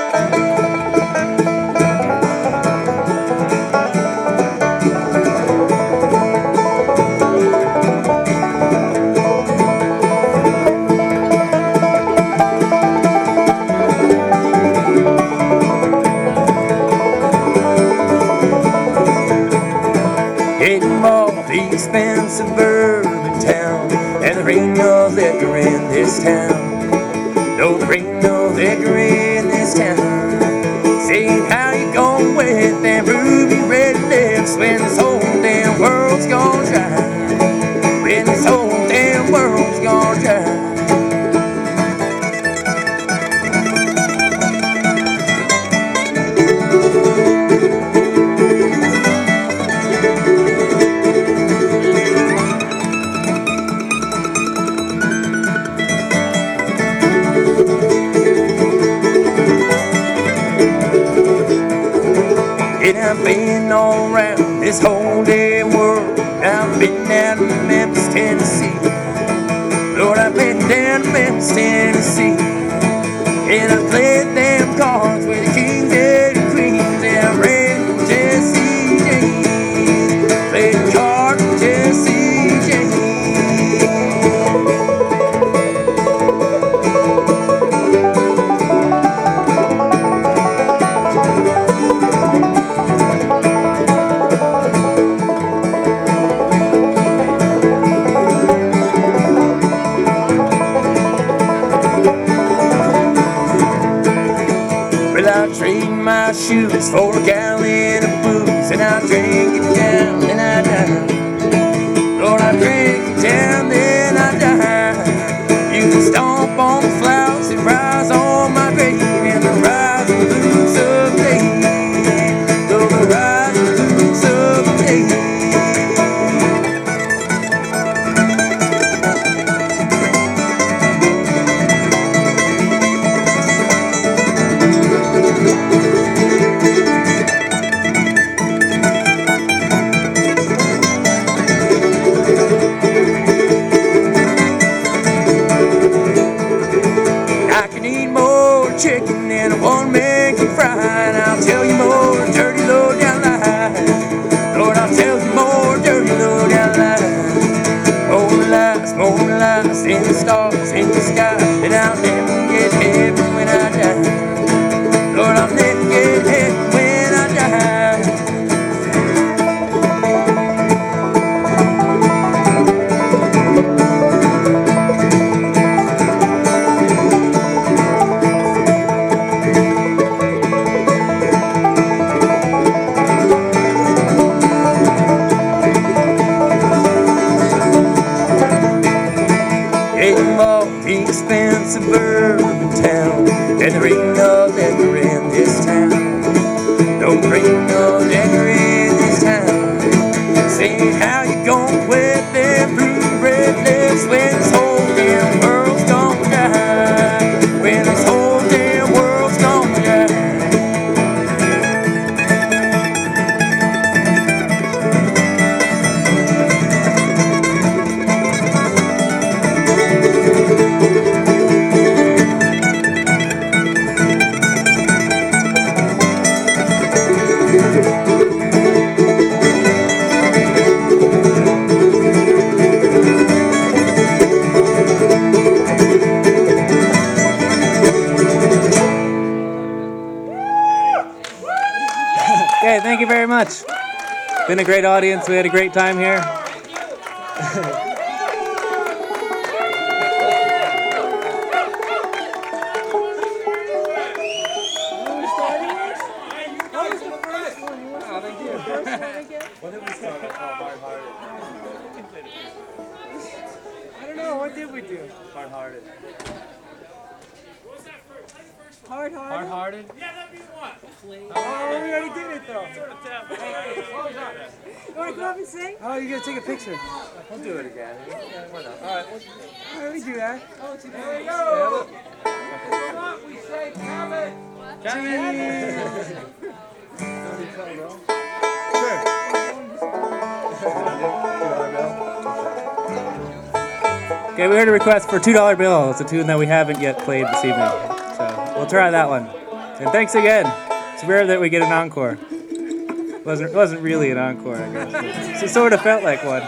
Expensive suburban town, and there ain't no liquor in this town. No, there ain't no liquor in this town. Saying how you gon' wet them ruby red lips when this whole damn world's gone dry. When this whole damn world's gone dry. And I've been all around this whole damn world. I've been down to Memphis, Tennessee. Lord, I've been down to Memphis, Tennessee. And I played them cards with the kings and the queens. And I ran with Jesse James. Played cards with Jesse James. I'll trade my shoes for a gallon of booze, and I'll drink it down, and I die. Lord, I drink it down, then I die. You can stomp on the flowers and rise on my grave, and the rise and lose of day. Lord, the rise and lose of day. Chicken and a one-man can fry, and I'll tell you more dirty low down lies. Lord, I'll tell you more dirty low down lies. More lies in the stars in the sky, and I'll never get heaven when I die. Lord, I'll never get heaven when I die. Expensive suburban town, and there ain't no liquor in this town. No, there ain't no liquor in this town. Say how you gon' wet them blue red lips when this whole damn world's gone die. When this whole damn world's gone die. Okay, thank you very much. Been a great audience. We had a great time here. I don't know, what did we do? Hard-hearted. Hard-hearted? Hard-hearted? Yeah, that'd be one. Oh, we already did it though. You want to come up and sing? Oh, you're going to take a picture. We'll do it again. Why not? All right. All right, we do that. Oh, it's There we go. Come on, we say Kevin. Okay, we heard a request for $2 bill. It's a tune that we haven't yet played this evening. So we'll try that one. And thanks again. It's rare that we get an encore. Wasn't really an encore, I guess. But it sort of felt like one.